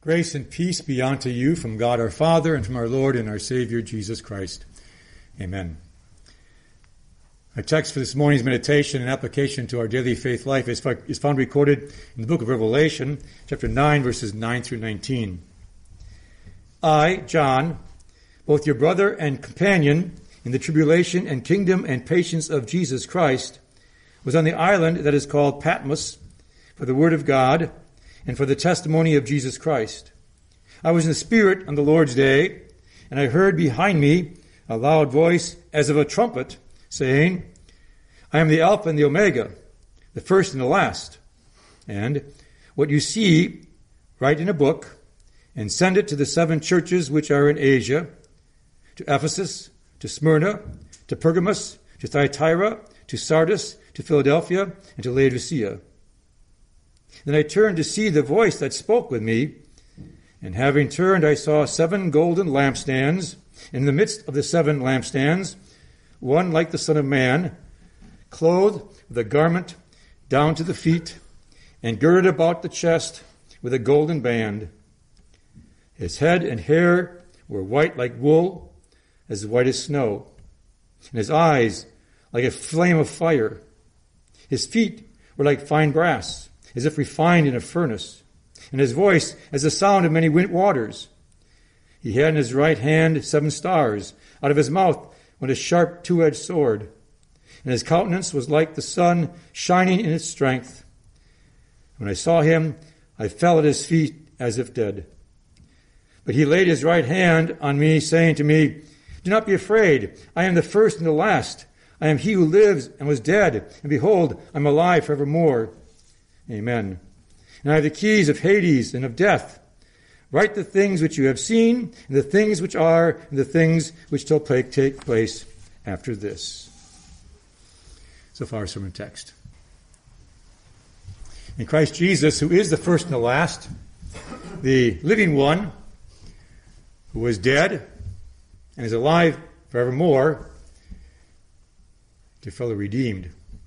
Grace and peace be unto you from God our Father and from our Lord and our Savior Jesus Christ. Amen. Our text for this morning's meditation and application to our daily faith life is found recorded in the book of Revelation, chapter 9, verses 9 through 19. I, John, both your brother and companion in the tribulation and kingdom and patience of Jesus Christ, was on the island that is called Patmos for the word of God and for the testimony of Jesus Christ. I was in the Spirit on the Lord's day, and I heard behind me a loud voice as of a trumpet, saying, I am the Alpha and the Omega, the first and the last. And what you see, write in a book, and send it to the 7 churches which are in Asia, to Ephesus, to Smyrna, to Pergamos, to Thyatira, to Sardis, to Philadelphia, and to Laodicea. Then I turned to see the voice that spoke with me, and having turned I saw 7 golden lampstands, and in the midst of the 7 lampstands, one like the Son of Man, clothed with a garment down to the feet, and girded about the chest with a golden band. His head and hair were white like wool, as white as snow, and his eyes like a flame of fire. His feet were like fine brass, as if refined in a furnace, and his voice as the sound of many waters. He had in his right hand 7 stars. Out of his mouth went a sharp 2-edged sword, and his countenance was like the sun shining in its strength. When I saw him, I fell at his feet as if dead. But he laid his right hand on me, saying to me, Do not be afraid. I am the first and the last. I am he who lives and was dead, and behold, I am alive forevermore. Amen. And I have the keys of Hades and of death. Write the things which you have seen, and the things which are, and the things which shall take place after this. So far, sermon text. In Christ Jesus, who is the first and the last, the living one, who was dead and is alive forevermore, to fellow redeemed.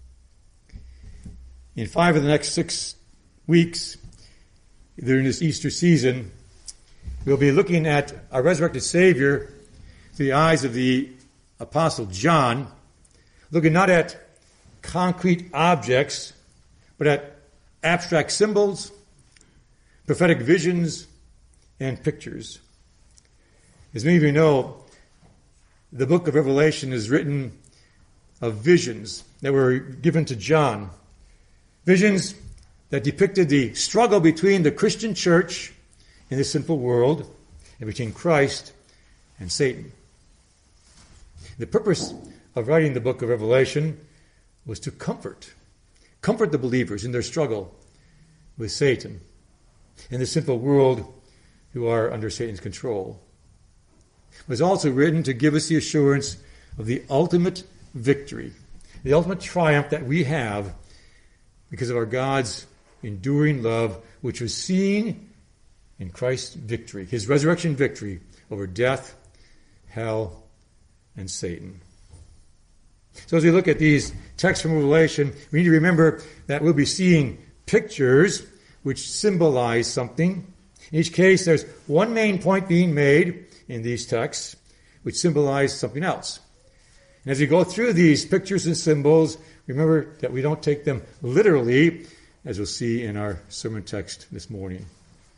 In 5 of the next 6 weeks, during this Easter season, we'll be looking at our resurrected Savior through the eyes of the Apostle John, looking not at concrete objects, but at abstract symbols, prophetic visions, and pictures. As many of you know, the book of Revelation is written of visions that were given to John. Visions that depicted the struggle between the Christian church in this sinful world and between Christ and Satan. The purpose of writing the book of Revelation was to comfort the believers in their struggle with Satan in the sinful world who are under Satan's control. It was also written to give us the assurance of the ultimate victory, the ultimate triumph that we have because of our God's enduring love, which was seen in Christ's victory, his resurrection victory over death, hell, and Satan. So as we look at these texts from Revelation, we need to remember that we'll be seeing pictures which symbolize something. In each case, there's one main point being made in these texts which symbolize something else. And as we go through these pictures and symbols, remember that we don't take them literally, as we'll see in our sermon text this morning.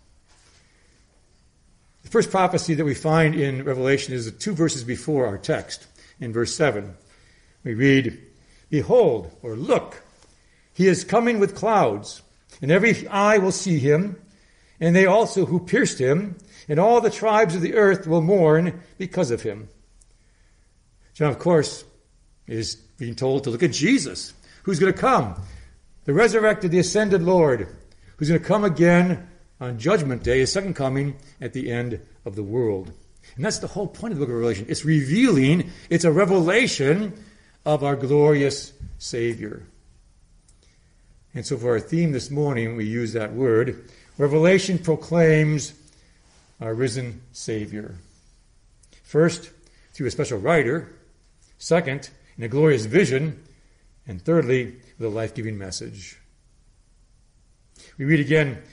The first prophecy that we find in Revelation is the 2 verses before our text. In verse 7, we read, Behold, or look, he is coming with clouds, and every eye will see him, and they also who pierced him, and all the tribes of the earth will mourn because of him. John, of course, is being told to look at Jesus, who's going to come, the resurrected, the ascended Lord, who's going to come again on Judgment Day, his second coming at the end of the world. And that's the whole point of the book of Revelation. It's revealing, it's a revelation of our glorious Savior. And so for our theme this morning, we use that word. Revelation proclaims our risen Savior. First, through a special writer. Second, in a glorious vision. And thirdly, with a life-giving message. We read again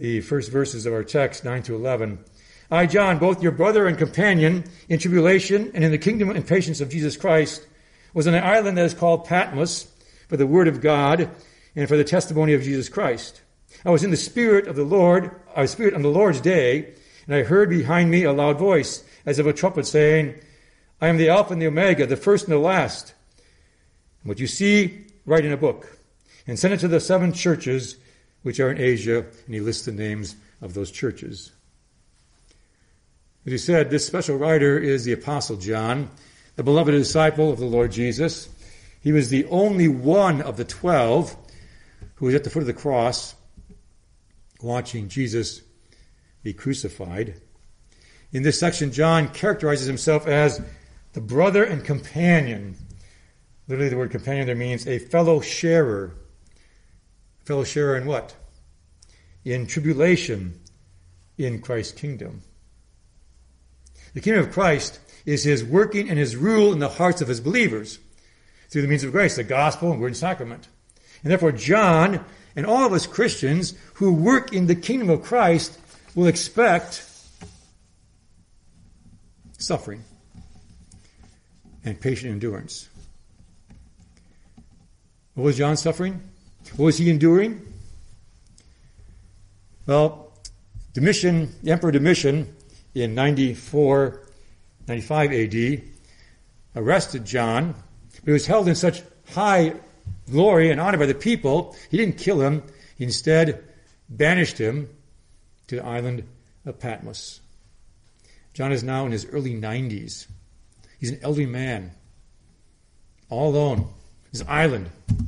the first verses of our text, 9 to 11. I, John, both your brother and companion in tribulation and in the kingdom and patience of Jesus Christ, was on an island that is called Patmos for the word of God and for the testimony of Jesus Christ. I was in the Spirit of the Lord, I was Spirit on the Lord's day, and I heard behind me a loud voice, as of a trumpet, saying, I am the Alpha and the Omega, the first and the last. And what you see, write in a book, and send it to the 7 churches which are in Asia, and he lists the names of those churches. As he said, this special writer is the Apostle John, the beloved disciple of the Lord Jesus. He was the only one of the 12 who was at the foot of the cross watching Jesus be crucified. In this section, John characterizes himself as the brother and companion. Literally, the word companion there means a fellow sharer. Fellow sharer in what? In tribulation in Christ's kingdom. The kingdom of Christ is his working and his rule in the hearts of his believers through the means of grace, the gospel and word and sacrament. And therefore, John and all of us Christians who work in the kingdom of Christ will expect suffering and patient endurance. What was John suffering? What was he enduring? Well, Emperor Domitian in 95 AD arrested John, but he was held in such high glory and honor by the people, he didn't kill him. He instead banished him to the island of Patmos. John is now in his early 90s. He's an elderly man, all alone. This island.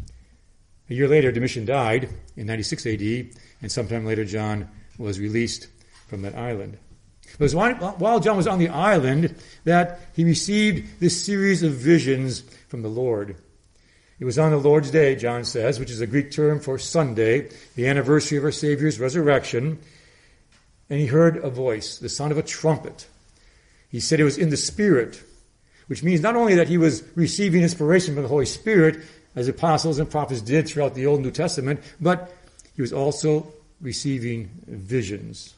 A year later, Domitian died in 96 AD, and sometime later, John was released from that island. It was while John was on the island that he received this series of visions from the Lord. It was on the Lord's day, John says, which is a Greek term for Sunday, the anniversary of our Savior's resurrection, and he heard a voice, the sound of a trumpet. He said it was in the Spirit, which means not only that he was receiving inspiration from the Holy Spirit, as apostles and prophets did throughout the Old and New Testament, but he was also receiving visions.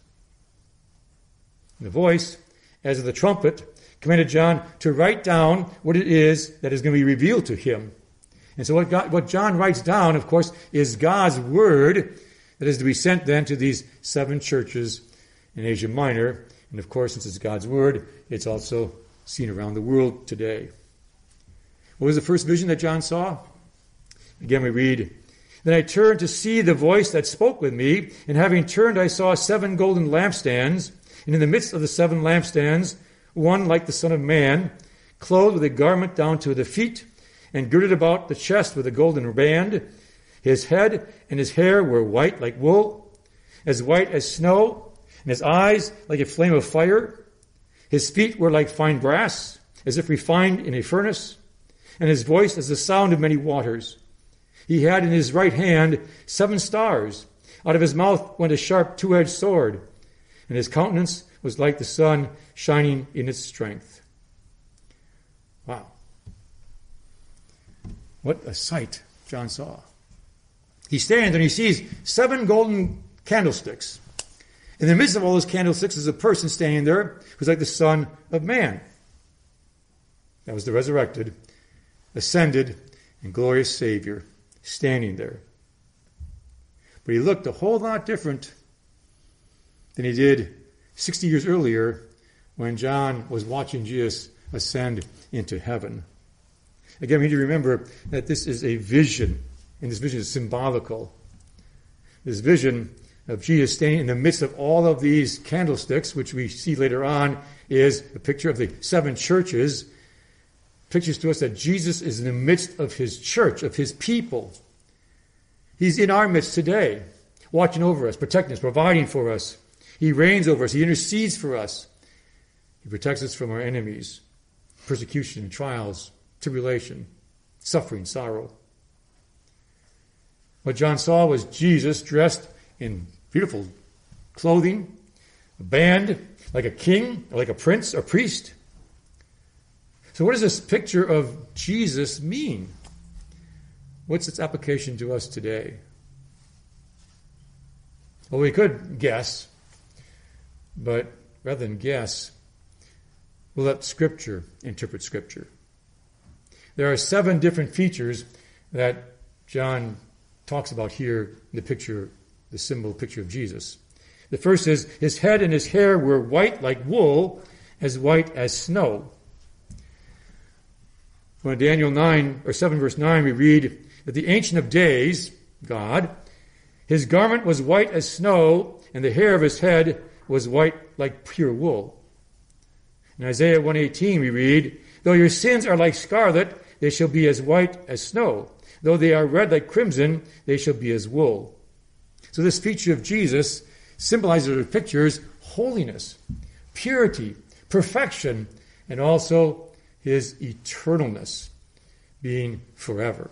The voice, as of the trumpet, commanded John to write down what it is that is going to be revealed to him. And so what John writes down, of course, is God's word that is to be sent then to these 7 churches in Asia Minor. And of course, since it's God's word, it's also seen around the world today. What was the first vision that John saw? Again, we read, Then I turned to see the voice that spoke with me, and having turned I saw 7 golden lampstands, and in the midst of the 7 lampstands, one like the Son of Man, clothed with a garment down to the feet, and girded about the chest with a golden band. His head and his hair were white like wool, as white as snow, and his eyes like a flame of fire. His feet were like fine brass, as if refined in a furnace, and his voice as the sound of many waters. He had in his right hand 7 stars. Out of his mouth went a sharp 2-edged sword, and his countenance was like the sun shining in its strength. Wow. What a sight John saw. He stands and he sees 7 golden candlesticks. In the midst of all those candlesticks is a person standing there who's like the Son of Man. That was the resurrected, ascended, and glorious Savior standing there. But he looked a whole lot different than he did 60 years earlier when John was watching Jesus ascend into heaven. Again, we need to remember that this is a vision, and this vision is symbolical. This vision of Jesus standing in the midst of all of these candlesticks, which we see later on, is a picture of the 7 churches, pictures to us that Jesus is in the midst of his church, of his people. He's in our midst today, watching over us, protecting us, providing for us. He reigns over us. He intercedes for us. He protects us from our enemies, persecution, trials, tribulation, suffering, sorrow. What John saw was Jesus dressed in beautiful clothing, a band, like a king, or like a prince or priest. So what does this picture of Jesus mean? What's its application to us today? Well, we could guess, but rather than guess, we'll let Scripture interpret Scripture. There are 7 different features that John talks about here in the picture, the symbol picture of Jesus. The first is, his head and his hair were white like wool, as white as snow. Well, in Daniel 7 verse 9, we read that the Ancient of Days, God, his garment was white as snow, and the hair of his head was white like pure wool. In Isaiah 1:18 we read, though your sins are like scarlet, they shall be as white as snow. Though they are red like crimson, they shall be as wool. So this feature of Jesus symbolizes or pictures holiness, purity, perfection, and also his eternalness, being forever.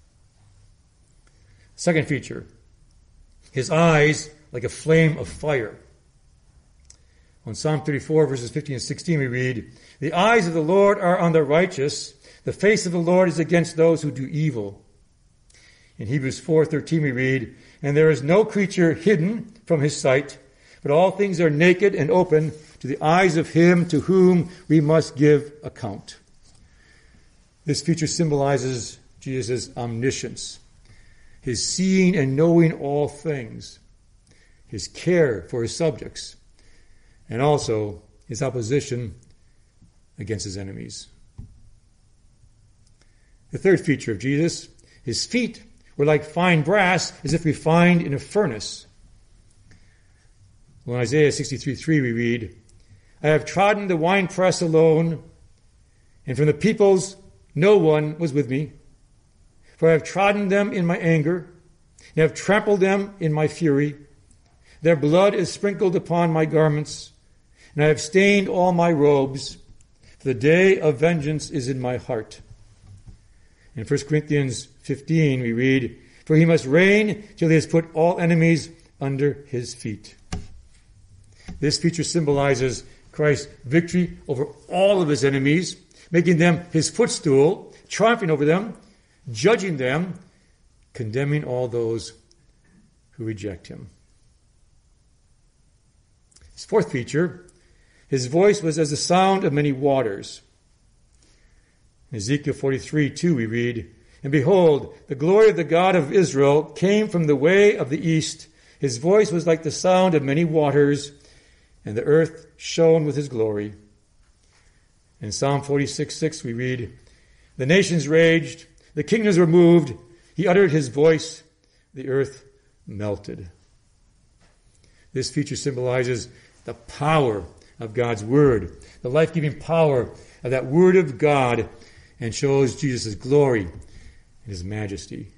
Second feature, his eyes like a flame of fire. On Psalm 34, verses 15 and 16, we read, the eyes of the Lord are on the righteous, the face of the Lord is against those who do evil. In Hebrews 4:13 we read, and there is no creature hidden from his sight, but all things are naked and open to the eyes of him to whom we must give account. This feature symbolizes Jesus' omniscience, his seeing and knowing all things, his care for his subjects, and also his opposition against his enemies. The third feature of Jesus, his feet were like fine brass, as if refined in a furnace. Well, in Isaiah 63:3 we read, I have trodden the winepress alone, and from the peoples no one was with me. For I have trodden them in my anger, and have trampled them in my fury. Their blood is sprinkled upon my garments, and I have stained all my robes, for the day of vengeance is in my heart. In 1 Corinthians 15 we read, for he must reign till he has put all enemies under his feet. This feature symbolizes Christ's victory over all of his enemies, making them his footstool, triumphing over them, judging them, condemning all those who reject him. His fourth feature, his voice was as the sound of many waters. In Ezekiel 43:2 we read, and behold, the glory of the God of Israel came from the way of the east. His voice was like the sound of many waters, and the earth shone with his glory. In Psalm 46:6 we read, the nations raged, the kingdoms were moved, he uttered his voice, the earth melted. This feature symbolizes the power of God's word, the life-giving power of that word of God, and shows Jesus' glory and his majesty.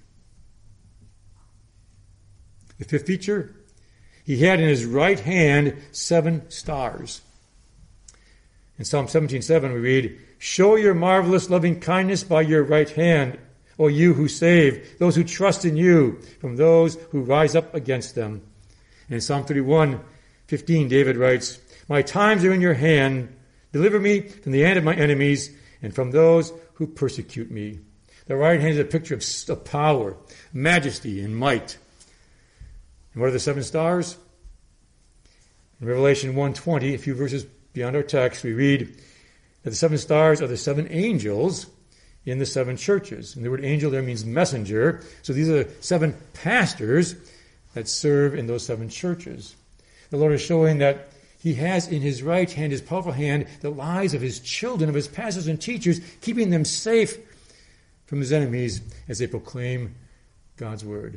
The fifth feature, he had in his right hand 7 stars. In Psalm 17:7 we read, show your marvelous loving kindness by your right hand, O you who save those who trust in you from those who rise up against them. And in Psalm 31:15 David writes, my times are in your hand, deliver me from the hand of my enemies and from those who persecute me. The right hand is a picture of power, majesty, and might. And what are the 7 stars? In Revelation 1:20, a few verses beyond our text, we read that the 7 stars are the 7 angels in the 7 churches. And the word angel there means messenger. So these are the 7 pastors that serve in those 7 churches. The Lord is showing that he has in his right hand, his powerful hand, the lives of his children, of his pastors and teachers, keeping them safe from his enemies as they proclaim God's word.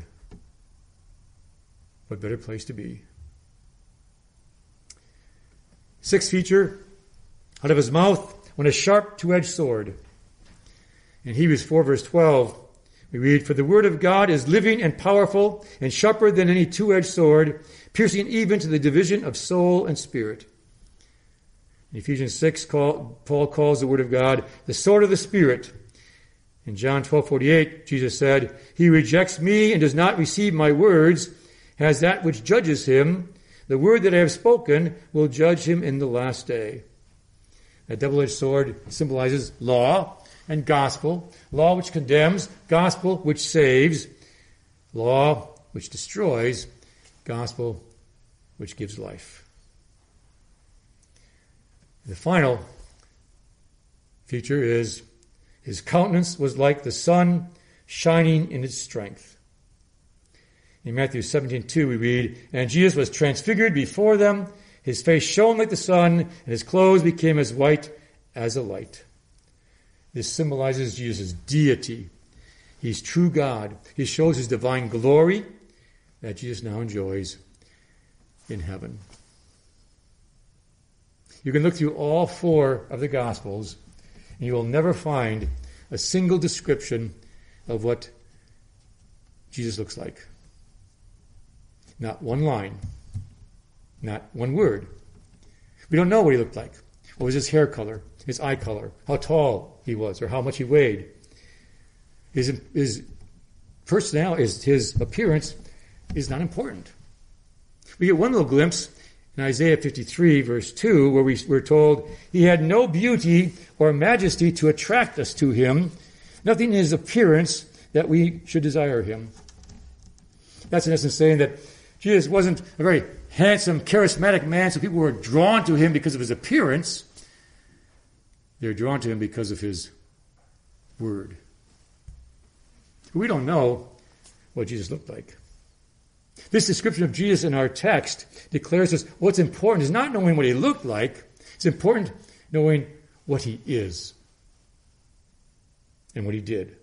What better place to be? Sixth feature, out of his mouth went a sharp 2-edged sword. In Hebrews 4 verse 12, we read, for the word of God is living and powerful and sharper than any 2-edged sword, piercing even to the division of soul and spirit. In Ephesians 6, Paul calls the word of God the sword of the Spirit. In John 12:48, Jesus said, he rejects me and does not receive my words, has that which judges him. The word that I have spoken will judge him in the last day. That double-edged sword symbolizes law and gospel. Law which condemns, gospel which saves, law which destroys, gospel which gives life. The final feature is his countenance was like the sun shining in its strength. In Matthew 17:2 we read, "And Jesus was transfigured before them. His face shone like the sun, and his clothes became as white as a light." This symbolizes Jesus' deity. He's true God. He shows his divine glory that Jesus now enjoys in heaven. You can look through all 4 of the Gospels, and you will never find a single description of what Jesus looks like. Not one line. Not one word. We don't know what he looked like. What was his hair color, his eye color, how tall he was, or how much he weighed. His personality, his appearance is not important. We get one little glimpse in Isaiah 53, verse 2, where we're told, "He had no beauty or majesty to attract us to him, nothing in his appearance that we should desire him." That's in essence saying that Jesus wasn't a very handsome, charismatic man, so people were drawn to him because of his appearance. They're drawn to him because of his word. We don't know what Jesus looked like. This description of Jesus in our text declares us what's important is not knowing what he looked like. It's important knowing what he is and what he did.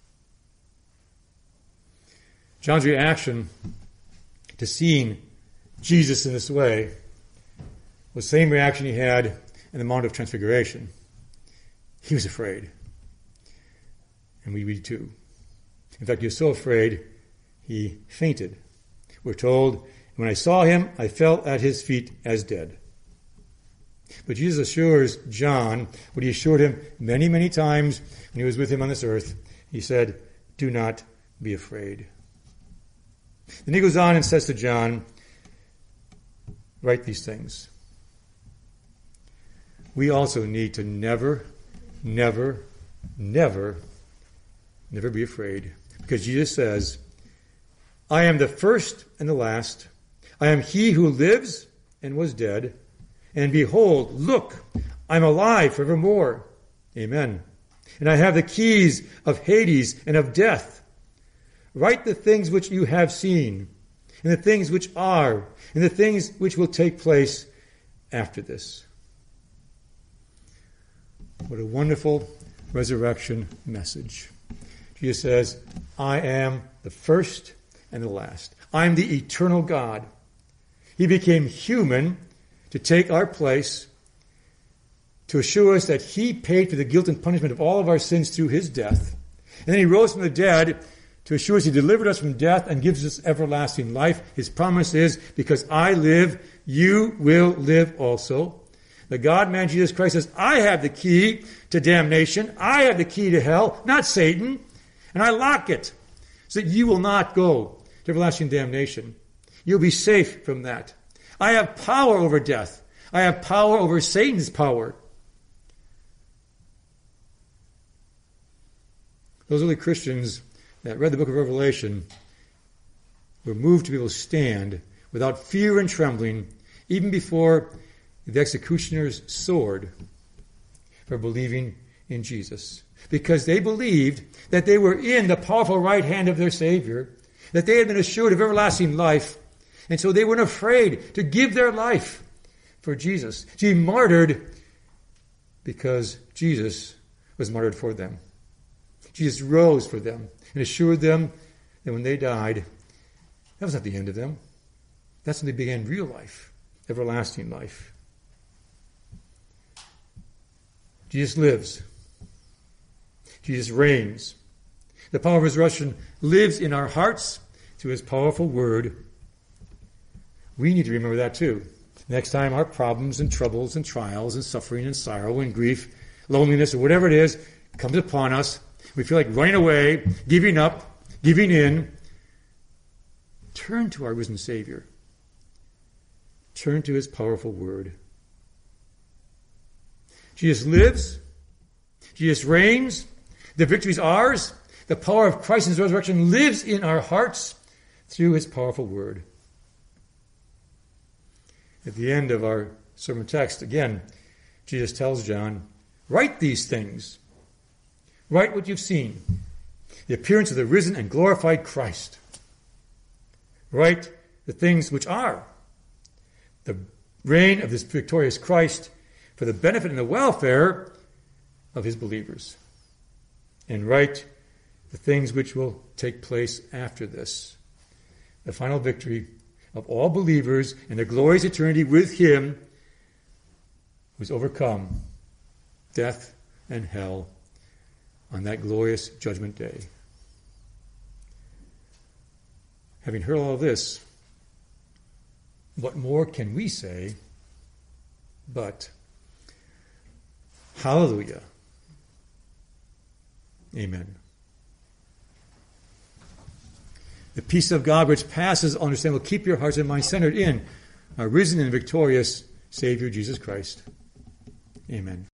John's reaction to seeing Jesus in this way was the same reaction he had in the Mount of Transfiguration. He was afraid. And we too. In fact, he was so afraid, he fainted. We're told, "When I saw him, I fell at his feet as dead." But Jesus assures John what he assured him many, many times when he was with him on this earth. He said, "Do not be afraid." Then he goes on and says to John, "Write these things." We also need to never, never, never, never be afraid. Because Jesus says, "I am the first and the last. I am he who lives and was dead. And behold, look, I'm alive forevermore. Amen. And I have the keys of Hades and of death. Write the things which you have seen, and the things which are, and the things which will take place after this." What a wonderful resurrection message. Jesus says, "I am the first and the last. I'm the eternal God." He became human to take our place, to assure us that he paid for the guilt and punishment of all of our sins through his death. And then he rose from the dead to assure us he delivered us from death and gives us everlasting life. His promise is, "Because I live, you will live also." The God-man Jesus Christ says, "I have the key to damnation. I have the key to hell, not Satan. And I lock it so that you will not go to everlasting damnation. You'll be safe from that. I have power over death. I have power over Satan's power." Those early Christians that read the book of Revelation were moved to be able to stand without fear and trembling, even before the executioner's sword, for believing in Jesus. Because they believed that they were in the powerful right hand of their Savior, that they had been assured of everlasting life, and so they weren't afraid to give their life for Jesus, to be martyred because Jesus was martyred for them. Jesus rose for them and assured them that when they died, that was not the end of them. That's when they began real life, everlasting life. Jesus lives. Jesus reigns. The power of his resurrection lives in our hearts through his powerful word. We need to remember that too. Next time our problems and troubles and trials and suffering and sorrow and grief, loneliness or whatever it is comes upon us, we feel like running away, giving up, giving in. Turn to our risen Savior. Turn to his powerful word. Jesus lives. Jesus reigns. The victory is ours. The power of Christ's resurrection lives in our hearts through his powerful word. At the end of our sermon text, again, Jesus tells John, write these things. Write what you've seen. The appearance of the risen and glorified Christ. Write the things which are. The reign of this victorious Christ for the benefit and the welfare of his believers. And write the things which will take place after this. The final victory of all believers and the glorious eternity with him who's overcome death and hell on that glorious judgment day. Having heard all of this, what more can we say but hallelujah? Amen. The peace of God which passes understanding will keep your hearts and minds centered in our risen and victorious Savior Jesus Christ. Amen.